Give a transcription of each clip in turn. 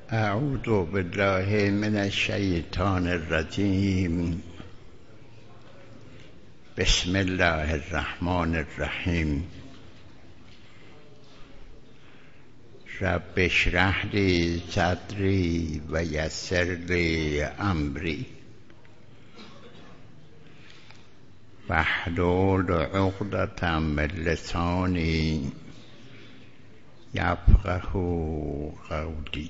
اعوذ بالله من الشیطان الرجیم. بسم الله الرحمن الرحیم. رب اشرح لی صدری و یسر لی امری واحلل عقدة من لسانی یفقهوا قولی.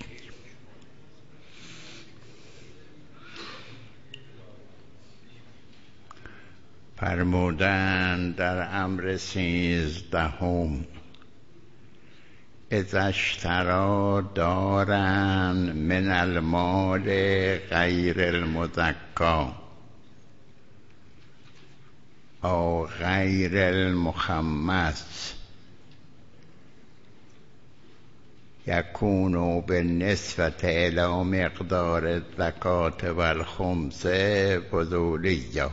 فرمودند در امر 13 اذا اشتری دارا من المال غیر المزکی او غیر المخمس یکون بالنسبة الی مقدار الزکاة و الخمس فضولیه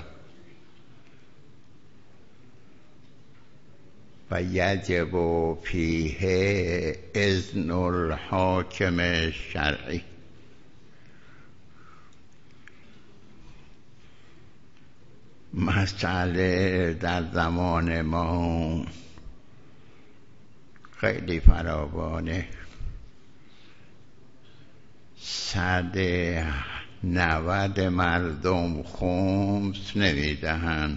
و یجب فیه اذن الحاکم الشرعی. مسئله در زمان ما خیلی فراوانه. 190 مردم خمس نمیدهند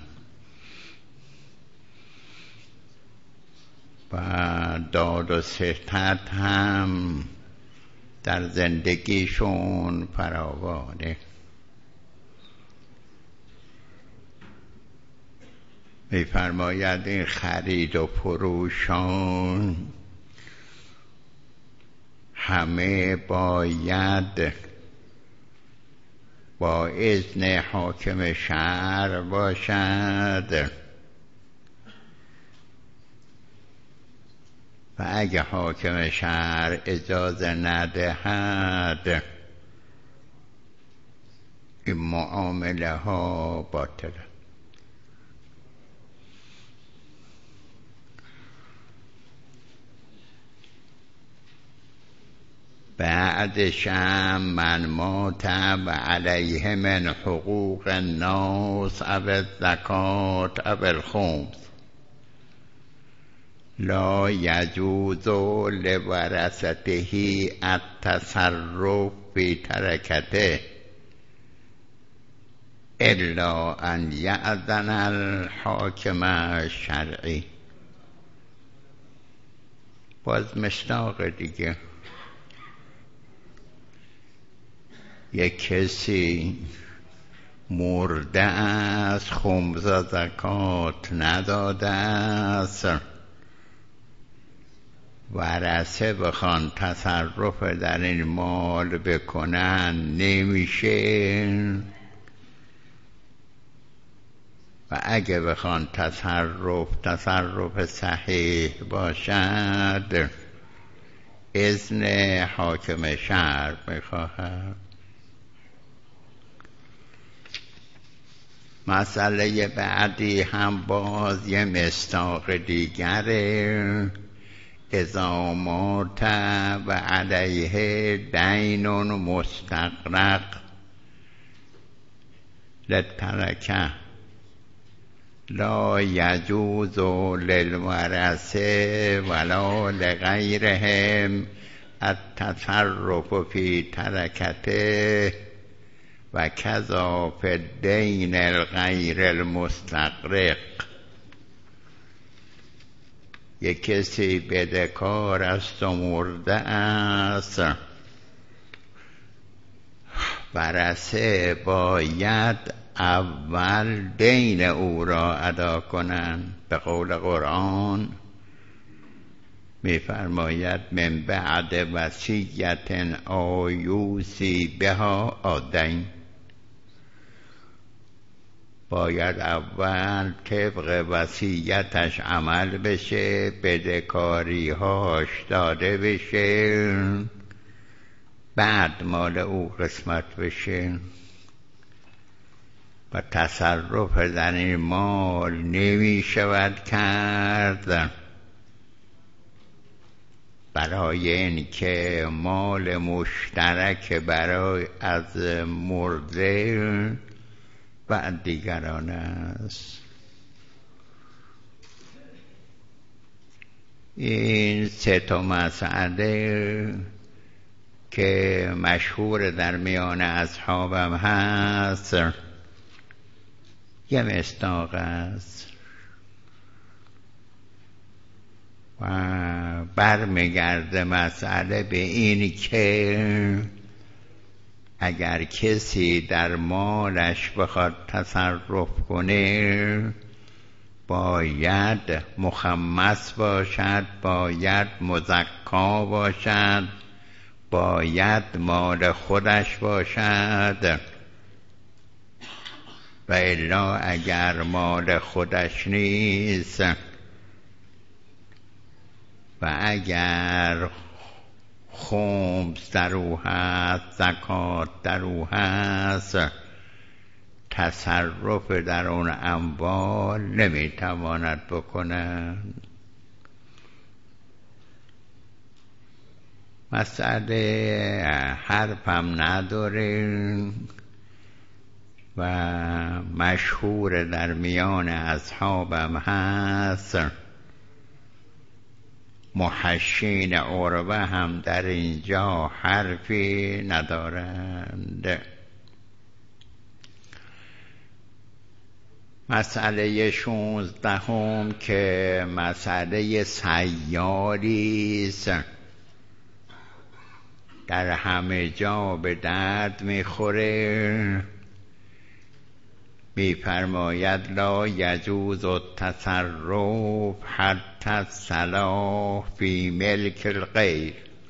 و داد و ستد هم در زندگیشون فراوانه. می‌فرماید این خرید و فروشان همه باید با اذن حاکم شهر باشد و اگه حاکم شهر اجازه ندهد این معامله ها باطله. بعدش هم من مات و علیه من حقوق الناس او الزکات او الخمس لا یجوز لورثته التصرف فی ترکته الا ان یأذن الحاکم الشرعی. باز مصداق دیگه. یک کسی مرده است، خمس و زکات نداده است، ورثه بخوان تصرف در این مال بکنن نمیشه و اگه بخوان تصرف صحیح باشد اذن حاکم شهر میخواهد. مسئله بعدی هم باز یه مصداق دیگره. اذا مات و علیه دین مستغرق للترکه لا یجوز للورثه ولا لغیرهم التصرف فی ترکته و کذا فی الدین الغیر المستغرق. یک کسی بدهکار است و مرده است، ورثه باید اول دین او را ادا کنند. به قول قرآن می‌فرماید من بعد وصیت او یوصی بها او دین. باید اول طبق وصیتش عمل بشه، بدهکاری هاش داده بشه، بعد مال او قسمت بشه و تصرف در این مال نمی شود کرد برای این که مال مشترک برای از مرده و دیگران است. این سه تا مسئله که مشهور در میان اصحابم هست یه مصداق است و برمیگرده مسئله به این که اگر کسی در مالش بخواد تصرف کنه باید مخمس باشد، باید مزکا باشد، باید مال خودش باشد و الا اگر مال خودش نیست و اگر خمس در او هست، زکات در او هست، تصرف در اون اموال نمیتواند بکنند. مسئله حرفم نداره و مشهور در میان اصحابم هست. محشین عروه هم در اینجا حرفی ندارند. مسئله 16 که مسئله سیالی است، در همه جا به درد میخوره. میفرماید لا یجوز التصرف حتی الصلاح فی ملک الغیر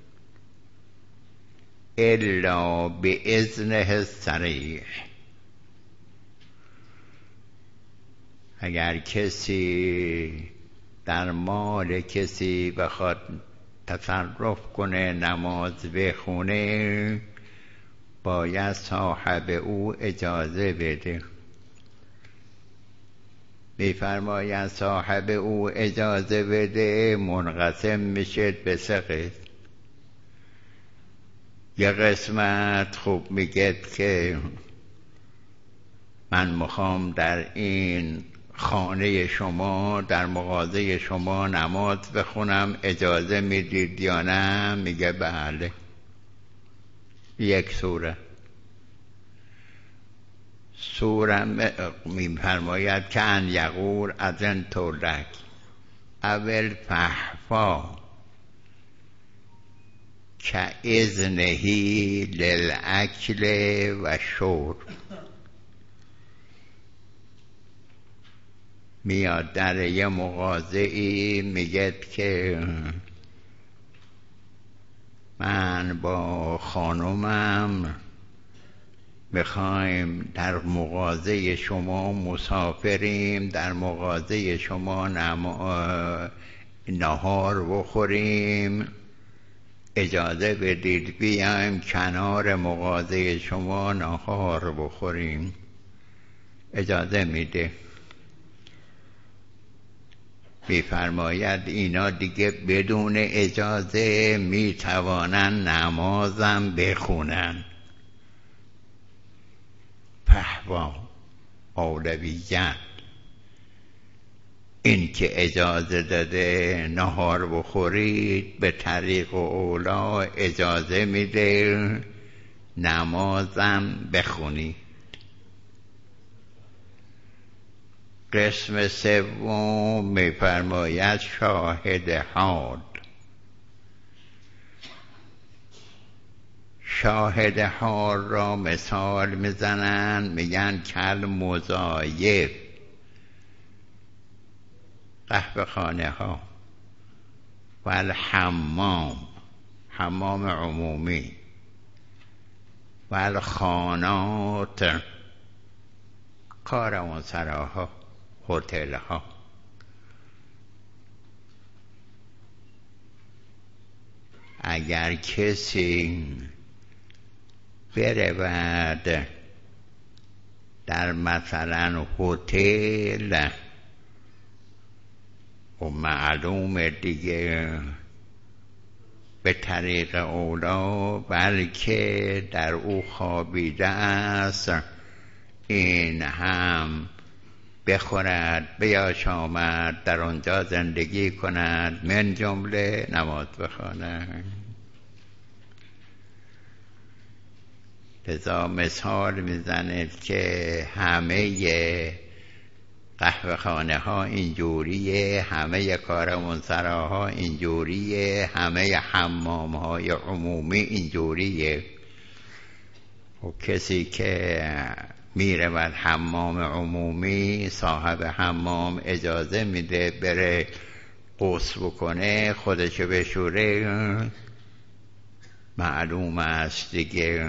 الا باذنه الصریح. اگر کسی در مال کسی بخواد تصرف کنه، نماز بخونه، باید صاحب او اجازه بده. میفرماید صاحب او اجازه بده منقسم میشه به 3 قسم. یه قسمت خوب میگه که من میخوام در این خانه شما، در مغازه شما نماز بخونم، اجازه میدید یا نه؟ میگه بله. یک سوره میفرماید که ان یقول اذنت لک اول فحفا که اذنهی للاکل و شرب. میاد در یه مغازه‌ای میگه که من با خانومم میخوایم در مغازه شما مسافریم، در مغازه شما نهار بخوریم، اجازه بدید بیایم کنار مغازه شما نهار بخوریم. اجازه میده. میفرماید اینا دیگه بدون اجازه میتوانن نمازم بخونن. فحوا اولویت این که اجازه داده نهار بخورید، به طریق اولا اجازه میده نمازم بخونید. قسم 3 میفرماید شاهد حال. شاهد حال را مثال میزنن، میگن کل مضایف، قهوه خانه ها و الحمام، حمام عمومی، و الخانات، کاروانسراها، هتل ها. اگر کسی برود در مثلا هتل و معلوم دیگه به طریق اولا، بلکه در او خوابیده است، این هم بخورد بیاشامد، در آنجا زندگی کند، من جمله نماز بخواند. لذا مثال میزند که همه قهوه خانه ها اینجوریه، همه کاروانسراها اینجوریه، همه حمام های عمومی اینجوریه. و کسی که میره بر حمام عمومی، صاحب حمام اجازه میده بره غسل بکنه، خودشو بشوره، معلوم است دیگه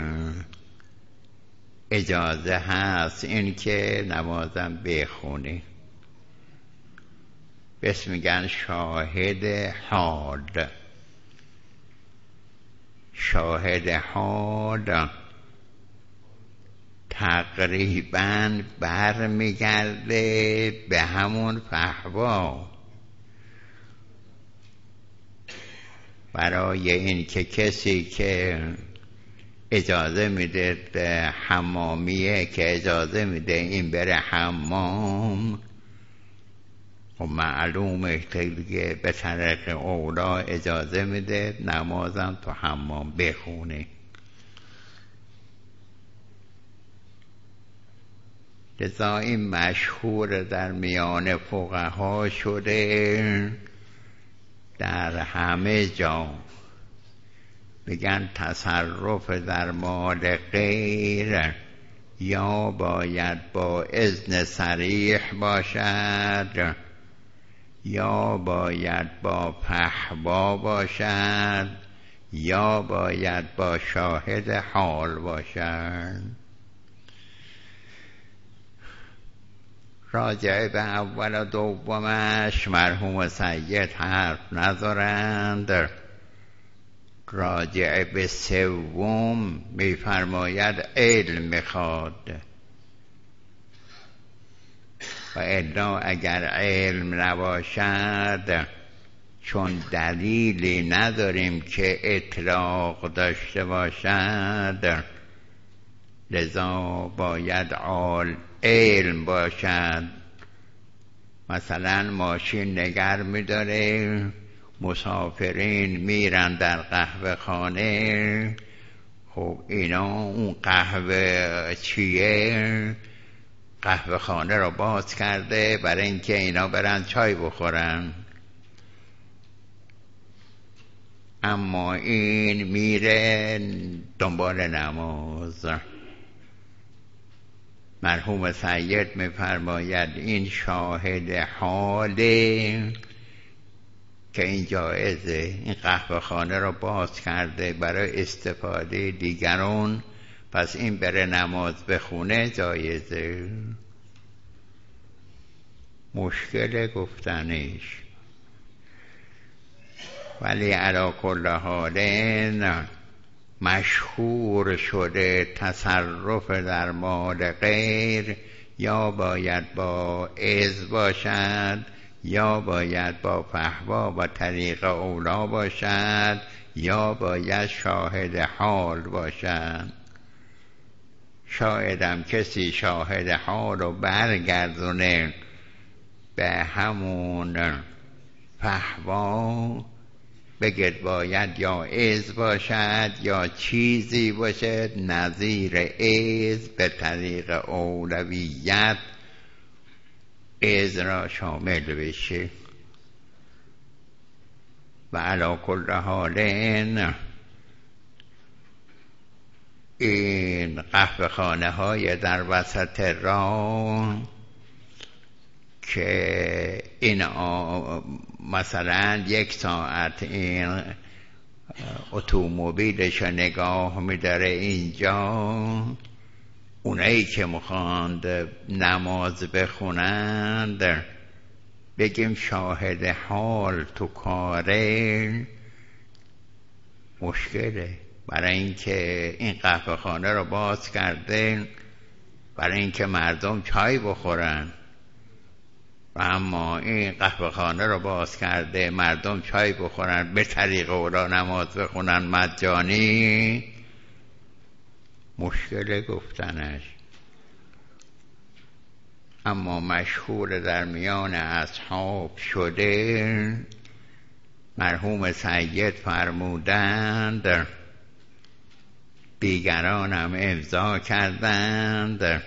اجازه هست این که نمازم بخونه. بس میگن شاهد حال. شاهد حال تقریباً برمیگرده به همون فحوا. برای این که کسی که اجازه میده حمامیه، که اجازه میده این بره حمام، و معلومه که به طریق اولا اجازه میده نمازم تو حمام بخونه. لذا این مشهور در میان فقها شده، در همه جا میگن تصرف در مال غیر یا باید با اذن صریح باشد، یا باید با پهبا باشد، یا باید با شاهد حال باشد. راجع به اول و دومش مرحوم سید حرف ندارند. راجع به سوم میفرماید علم میخواد، و الا اگر علم نباشد، چون دلیلی نداریم که اطلاق داشته باشد، لذا باید علم باشد. مثلا ماشین نگر می‌داره، مسافرین میرن در قهوه خانه، خب اینا اون قهوه چیه؟ قهوه خانه رو باز کرده برای اینکه اینا برن چای بخورن، اما این میره دنبال نماز. مرحوم سید میفرماید این شاهد حاله که این جایزه، این قهوه خانه رو باز کرده برای استفاده دیگران، پس این بره نماز بخونه جایزه. مشکل گفتنش، ولی علی کل حال مشهور شده تصرف در مال غیر یا باید با اذن باشد، یا باید با فحوا و طریق اولا باشد، یا باید شاهد حال باشد. شایدم کسی شاهد حال رو برگردونه به همون فحوا، بگید باید یا اذن باشد یا چیزی باشد نظیر اذن، به طریق اولویت اذن را شامل بشه. و علی کل حال این قهوه خانه های در وسط راه که این مثلا 1 ساعت این اتومبیلش نگاه می‌داره اینجا، اونایی که میخواند نماز بخونند بگیم شاهد حال تو کاره، مشکله. برای اینکه این قهوه خانه رو باز کرده برای اینکه مردم چای بخورن، و اما این قهوه خانه رو باز کرده مردم چای بخورن به طریق اولا نماز بخونن مجانی، مشکل گفتنش. اما مشهور در میان اصحاب شده، مرحوم سید فرمودند دیگران هم امضا کردند،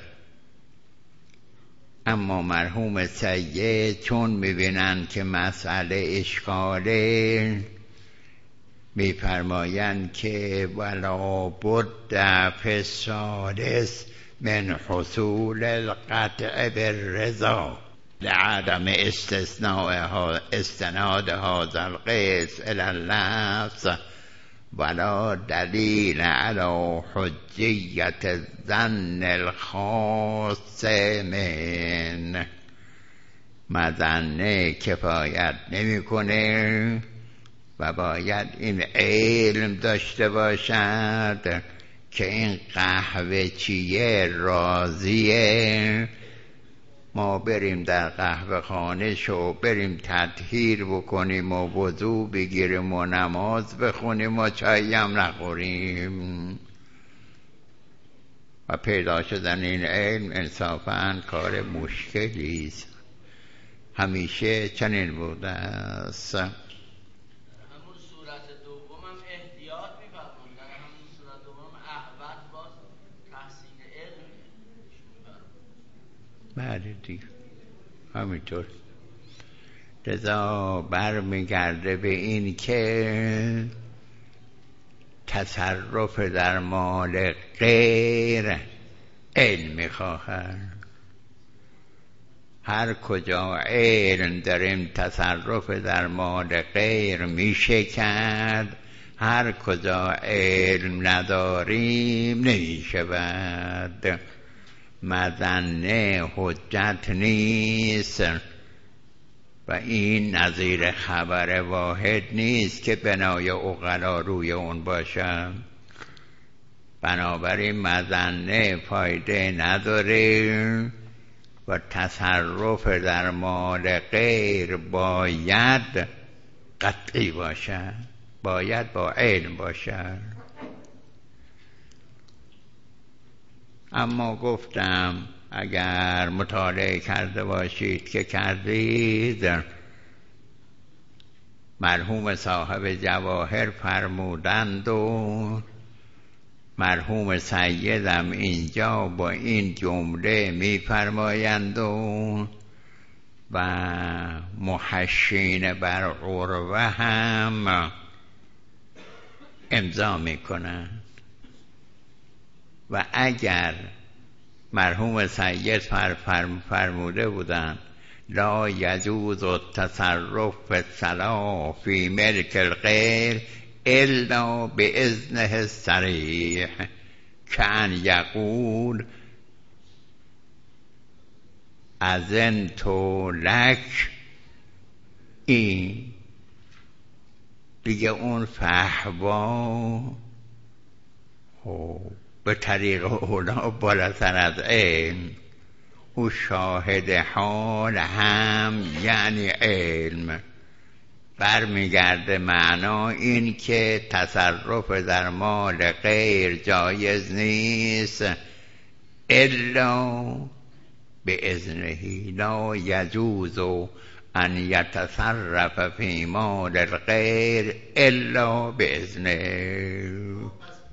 اما مرحوم سید چون میبینند که مسئله اشکاله، میفرمایند که ولا بد فی السادس من حصول القطع بالرضا لعدم استناد هذا القيس الى اللفظ ولا دلیل علی حجیت الظن الخاص من. مظنه کفایت نمیکنه و باید این علم داشته باشد که این قهوه چیه، راضیه، ما بریم در قهوه خانه شو بریم تطهیر بکنیم و وضو بگیریم و نماز بخونیم و چایی هم نخوریم. و پیدا شدن این علم انصافاً کار مشکلی است، همیشه چنین بوده است. همون صورت دوم هم احتیاط می‌فرمایند، در همون صورت دوم احوط باز تحصیل علم می‌فرمایند. بله دیگه همینطور. لذا برمیگرده به این که تصرف در مال غیر علم می‌خواهد. هر کجا علم داریم تصرف در مال غیر میشه کرد، هر کجا علم نداریم نمیشه بعد. مظنه حجت نیست و این نظیر خبر واحد نیست که بنای عقلا روی اون باشه. بنابراین مظنه فایده نداره و تصرف در مال غیر باید قطعی باشه، باید با علم باشه. اما گفتم اگر مطالعه کرده باشید که کردید، مرحوم صاحب جواهر فرمودند و مرحوم سیدم اینجا با این جمله می‌فرمایند و محشین بر عروه هم امضا میکنند. و اگر مرحوم سید فرموده بودند لا یجوز التصرف فی الصلاة فی ملک الغیر الا باذنه الصریح کان یقول اذنت لک، این دیگه اون فحوا به طریق اولا بالاتر از علم، او شاهد حال هم یعنی علم. برمیگرده معنا این که تصرف در مال غیر جایز نیست الا به اذنه، لا یجوز ان یتصرف فی مال الغیر الا به اذنه.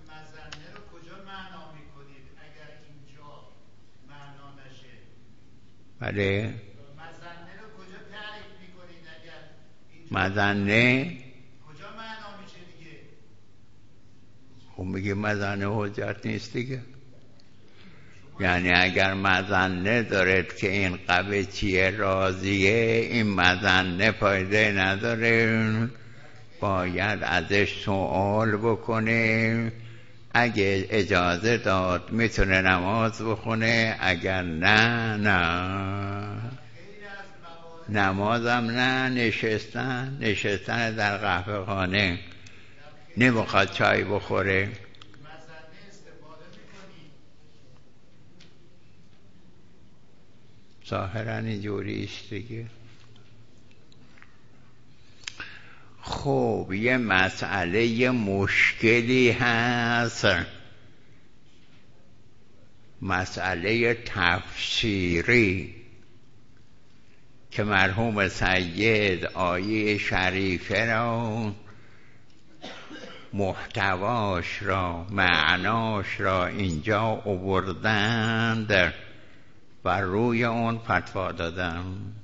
بله مظنه رو کجا تعریف میکنید؟ اگر مظنه کجا معنا میشه دیگه؟ خب میگه مظنه حجت نیست دیگه. یعنی اگر مظنه دارد که این قوه چیه، راضیه، این مظنه فایده نداره، باید ازش سوال بکنه. اگه اجازه داد میتونه نماز بخونه، اگر نه نمازم نه، نشستن در قهوه خانه، نمیخواد چای بخوره. ظاهرا اینجوری است دیگه. خب یه مسئله مشکلی هست، مسئله تفسیری که مرحوم سید آیه شریفه را، محتواش را، معناش را اینجا آوردند و روی اون فتوا دادن.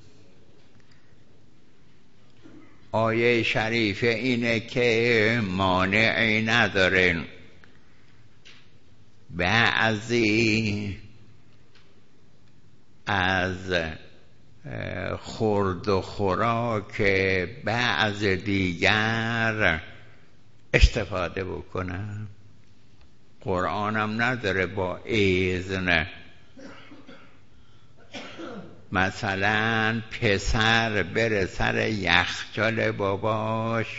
آیه شریفه اینه که مانعی نداره بعضی از خورد و خوراک بعض دیگر استفاده بکنن. قرآن هم نداره با اذن. مثلا پسر بره سر یخچال باباش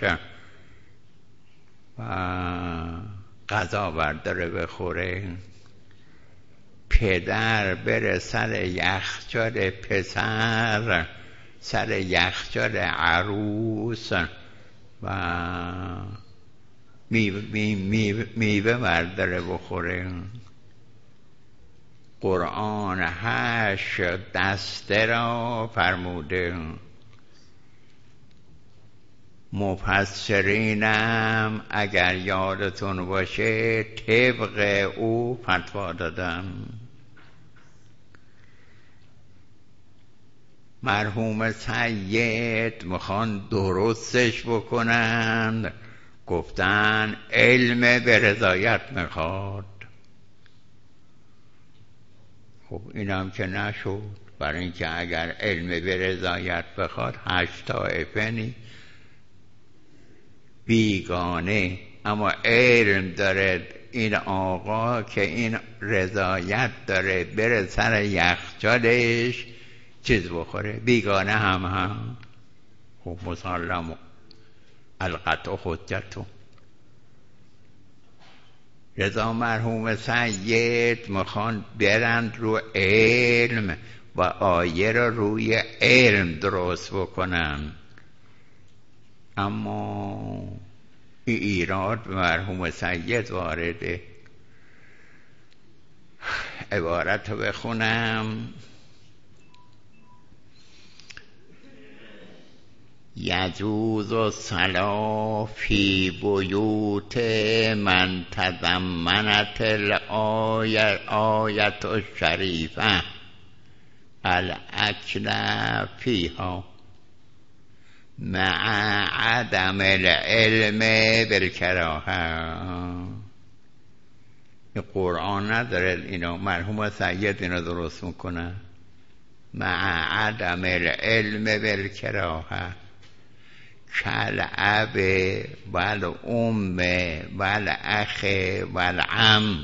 و غذا برداره بخوره، پدر بره سر یخچال پسر، سر یخچال عروس و میوه برداره بخوره. قرآن 8 دسته را فرموده. مفسرینم اگر یادتون باشه طبق او فتوا دادن. مرحوم سید میخوان درستش بکنند، گفتن علم به رضایت میخواد. خب اینم که نشد، برای اینکه اگر علم به رضایت بخواد 8 طایفه بیگانه، اما علم داره این آقا که این رضایت داره بره سر یخچالش چیز بخوره، بیگانه هم خب مسلم القطع حجتو. رضا مرحوم سید میخوان برند رو علم و آیه را روی علم درست بکنن، اما این ایراد به مرحوم سید وارده. عبارت رو بخونم: یجوز الصلاة فی بیوت من تضمنت الآیة الشریفة الاکل فیها مع عدم العلم بالکراهه. این قرآن نداره اینو، مرحوم سید اینو درست میکنه. مع عدم العلم بالکراهه کالاب والام والاخ والعم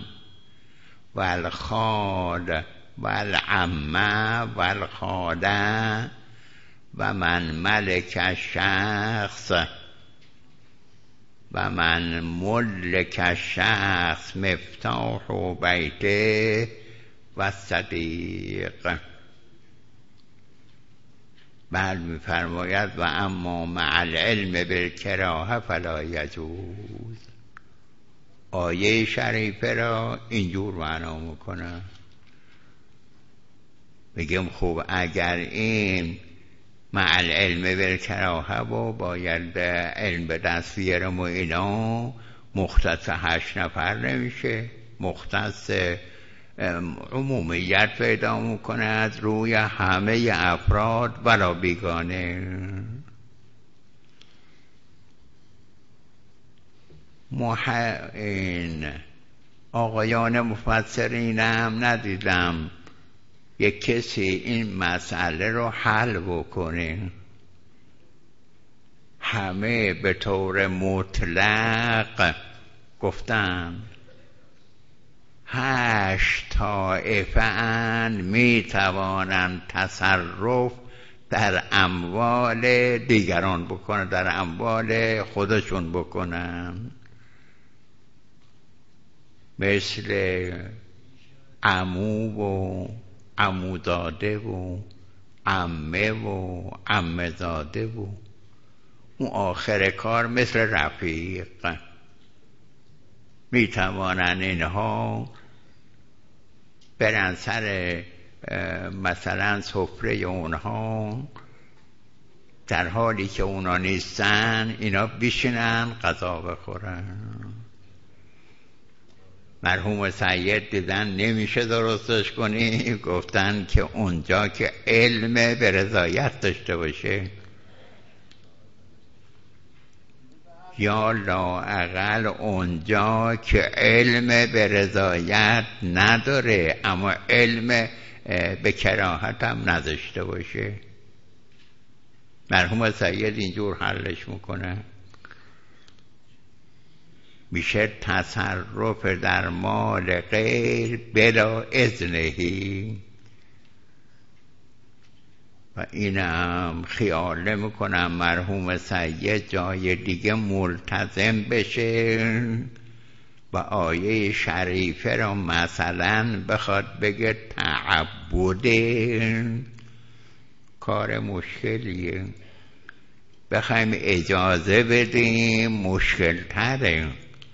والخال والعمه والخاله و من ملک الشخص و من ملک الشخص مفتاح بیته و صدیق. بعد می‌فرماید و اما مع العلم بالکراهه فلا یجوز. آیه شریفه را اینجور معنا میکنه. میگم خب اگر این مع العلم بالکراهه و باید علم به دست بیارم و اینا، مختص 8 نفر نمیشه، مختص عمومیت پیدا میکنه از روی همه افراد ولا بیگانه. این آقایان مفسرین هم ندیدم یک کسی این مسئله رو حل بکنه. همه به طور مطلق گفتن 8 طایفه اند می توانند تصرف در اموال دیگران بکنن، در اموال خودشون بکنن، مثل عمو و عموداده و عمه و عمه زاده و اون آخر کار مثل رفیق میتوانن اینها برن سر مثلا سفره اونها، در حالی که اونا نیستن اینا بشینن غذا بخورن. مرحوم سید دیدن نمیشه درستش کنی، گفتن که اونجا که علم به رضایت داشته باشه یا لااقل اونجا که علم به رضایت نداره اما علم به کراهت هم نداشته باشه. مرحوم سید اینجور حلش میکنه، میشه تصرف در مال غیر بلا اذنهی. و اینم خیال نمیکنم مرحوم سید جای دیگه ملتزم بشه و آیه شریفه را مثلا بخواد بگه تعبده، کار مشکلیه. بخوایم اجازه بدیم مشکل تره،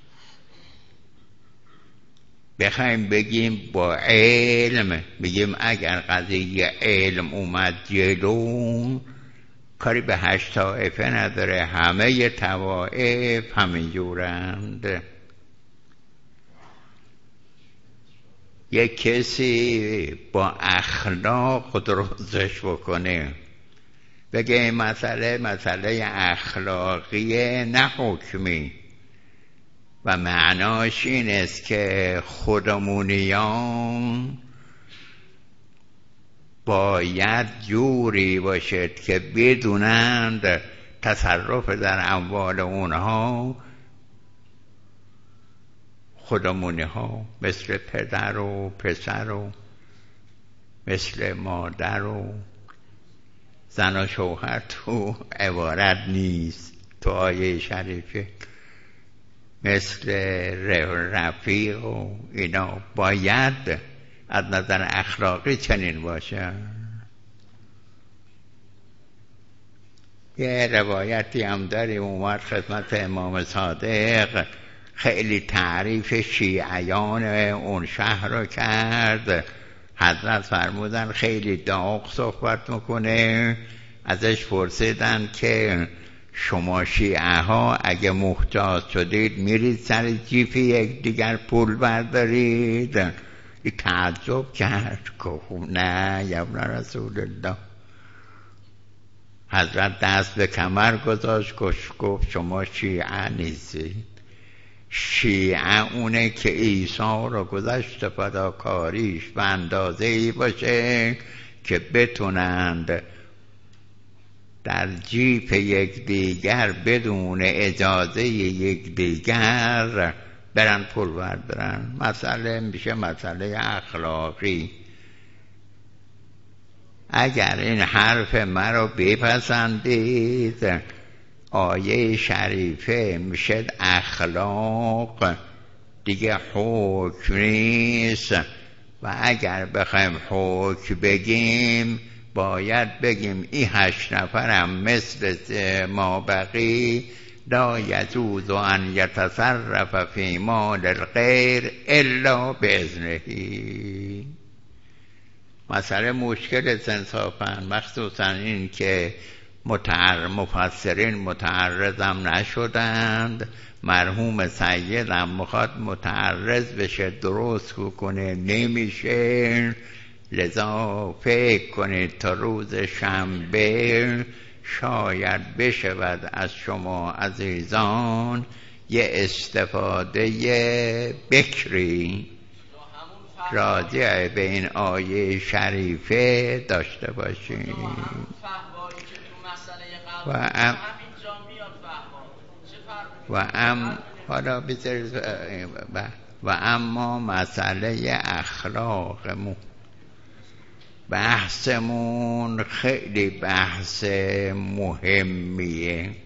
بخوایم بگیم با علم، بگیم اگر قضیه علم اومد جلو کاری به 8 طایفه نداره، همه طوائف همینجورند. یک کسی با اخلاق درستش بکنه، بگه این مسئله اخلاقیه نه حکمی و معناش این است که خودمونیان باید جوری باشد که بدونند تصرف در اموال اونها خودمونی ها مثل پدر و پسر و مثل مادر و زن و شوهر تو عبارت نیست، تو آیه شریفه مثل رفیق و اینا باید از نظر اخلاقی چنین باشه. یه روایتی هم داریم اومد خدمت امام صادق، خیلی تعریف شیعیان اون شهر رو کرد. حضرت فرمودن خیلی داغ صحبت میکنه. ازش پرسیدن که شما شیعه ها اگه محتاج شدید میرید سر جیف یک دیگر پول بردارید؟ این تعجب کرد، گفت نه یا ابن رسول الله. حضرت دست به کمر گذاشت، گفت شما شیعه نیستید. شیعه اونه که عیسی رو گذشت فداکاریش به اندازه‌ای باشه که بتونند در جیب یکدیگر بدون اجازه یکدیگر برن پول بردارن. مسئله میشه مسئله اخلاقی. اگر این حرف مرا بپسندید آیه شریفه میشه اخلاق دیگه حکم نیست. و اگر بخوایم حکم بگیم باید بگیم این 8 نفرم مثل ما بقی لا یجوز ان یتصرف فی مال الغیر الا باذنه. مسئله مشکل انصافا، مخصوصا این که مفسرین متعرضم نشدند. مرحوم سیدم میخواد متعرض بشه درست کنه نمیشه. لذا فکر کنید تا روز شنبه شاید بشود از شما عزیزان یه استفاده بکری راجع به این آیه شریفه داشته باشیم. و اما مسئله اخلاقمون، بحثمون خیلی بحث مهمیه،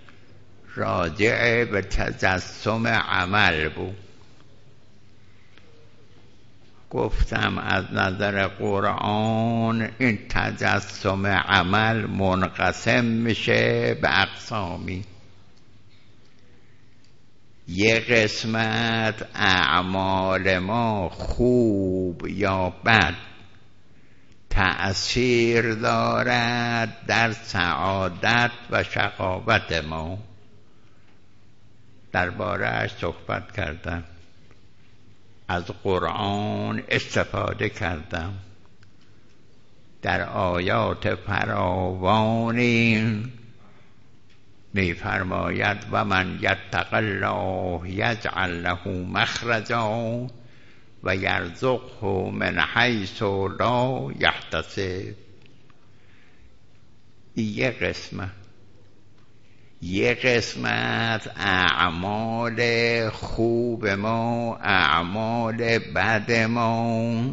راجع به تجسم عمل بود. گفتم از نظر قرآن این تجسم عمل منقسم میشه به اقسامی. یه قسمت اعمال ما خوب یا بد تأثیر دارد در سعادت و شقاوت ما. درباره‌اش صحبت کردم، از قرآن استفاده کردم، در آیات فراوانی می‌فرماید و من یتق الله یجعل له مخرجا و یرزقه من حیث لا یحتسب. یه قسمت اعمال خوب ما، اعمال بد ما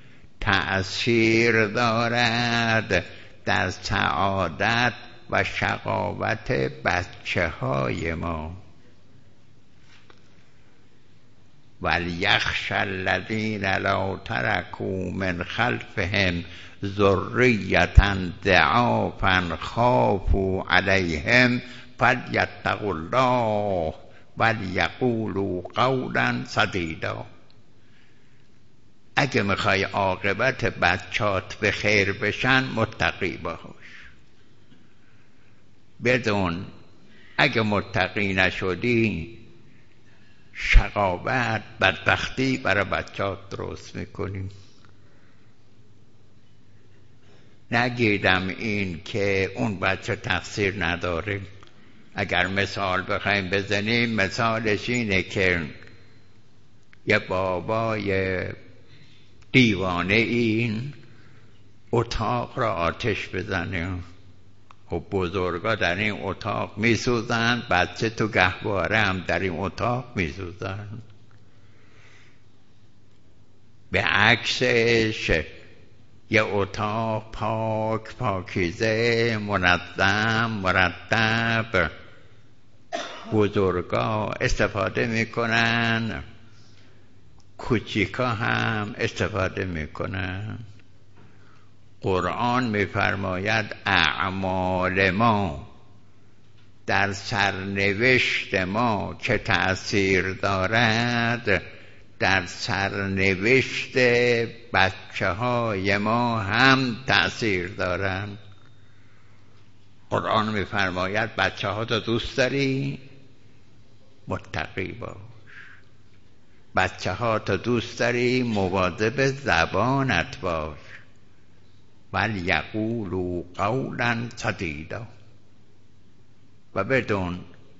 تأثیر دارد در سعادت و شقاوت بچه های ما. وَلْيَخْشَ الَّذِينَ لَوْ تَرَكُوا مِنْ خَلْفِهِمْ ذُرِّيَّةً ضِعَافًا خَافُوا عَلَيْهِمْ فَلْيَتَّقُوا اللَّهَ وَلْيَقُولُوا قَوْلًا سَدِیدًا. اگه میخوای عاقبت بچات به خیر بشن متقی باش. بدون اگه متقی نشدی شقاوت، بدبختی برای بچات درست میکنیم. نگیدم این که اون بچه تقصیر نداره. اگر مثال بخوایم بزنیم، مثالش اینه که یه بابای دیوانه این اتاق را آتش بزنه و بزرگا در این اتاق میسوزن، بچه تو گهواره هم در این اتاق میسوزن. به عکسش یه اتاق پاک، پاکیزه، منظم، مرتب بزرگا استفاده میکنن، کوچیکا هم استفاده میکنن. قرآن میفرماید اعمال ما در سرنوشت ما چه تأثیر دارد، در سرنوشت بچه های ما هم تأثیر دارند. قرآن میفرماید بچه ها تو دوست داری؟ متقی باش. بچه ها تو دوست داری؟ مواظب زبانت باش. وَلْيَقُولُوا قَوْلًا سَدِیدًا. و بدون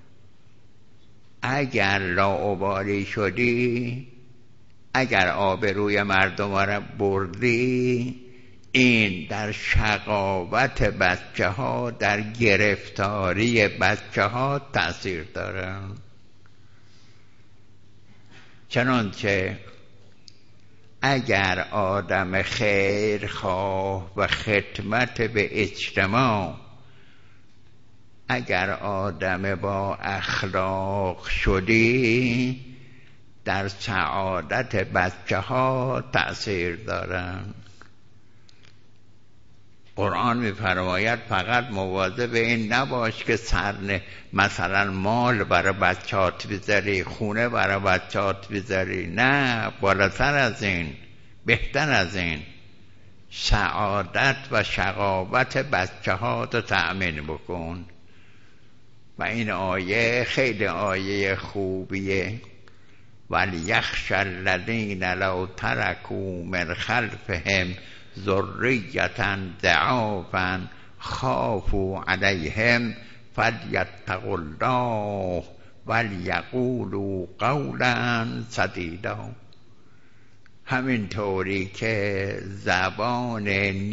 اگر لاابالی شدی، اگر آبروی مردم را بردی، این در شقاوت بچه ها، در گرفتاری بچه ها تأثیر داره. چنانچه اگر آدم خیرخواه و خدمت به اجتماع، اگر آدم با اخلاق شدی، در سعادت بچه ها تأثیر دارند. قرآن می‌فرماید فقط مواظب این نباش که مثلا مال برای بچه‌ات بذاری، خونه برای بچه‌ات بذاری. نه، بالاتر از این، بهتر از این، سعادت و شقاوت بچه‌هات رو تأمین بکن. و این آیه خیلی آیه خوبیه. وَلْيَخْشَ الَّذِينَ لَوْ تَرَكُوا مِنْ خَلْفِهِمْ ذُرِّيَّةً ضِعَافًا خَافُوا عَلَيْهِمْ فَلْيَتَّقُوا اللَّهَ وَلْيَقُولُوا قَوْلًا سَدِیدًا. همینطوری که زبان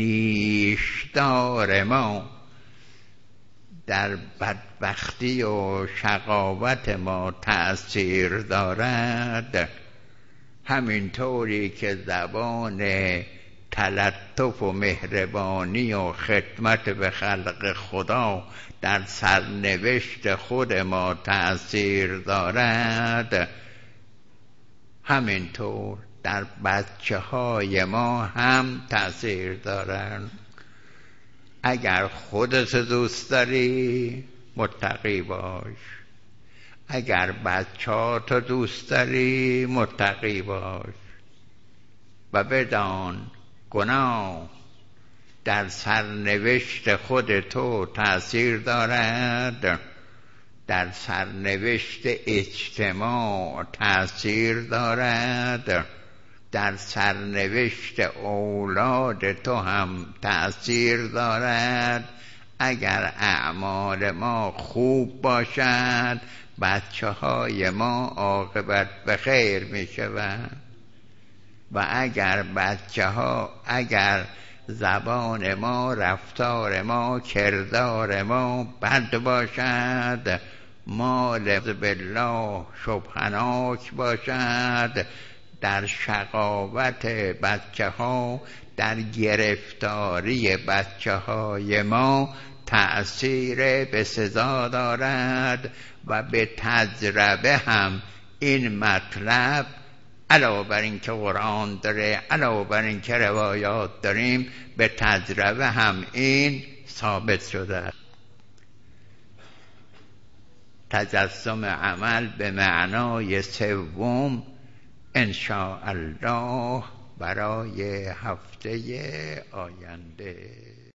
نیشدار ما در بدبختی و شقاوت ما تأثیر دارد، همینطوری که زبان تلطف و مهربانی و خدمت به خلق خدا در سرنوشت خود ما تأثیر دارد، همینطور در بچه های ما هم تأثیر دارن. اگر خودت دوست داری متقی باش، اگر بچه‌هات دوست داری متقی باش و بدان گناه در سرنوشت خود تو تأثیر دارد، در سرنوشت اجتماع تأثیر دارد، در سرنوشت اولاد تو هم تأثیر دارد. اگر اعمال ما خوب باشد بچه های ما عاقبت به خیر می شوند و اگر اگر زبان ما، رفتار ما، کردار ما بد باشد، مال بالله شبهناک باشد، در شقاوت بچه ها، در گرفتاری بچه های ما تأثیر به سزا دارد و به تجربه هم این مطلب علاوه بر این که قرآن داره، علاوه بر این که روایات داریم، به تجربه هم این ثابت شده. تجسم عمل به معنای سوم ان شاء الله برای هفته آینده.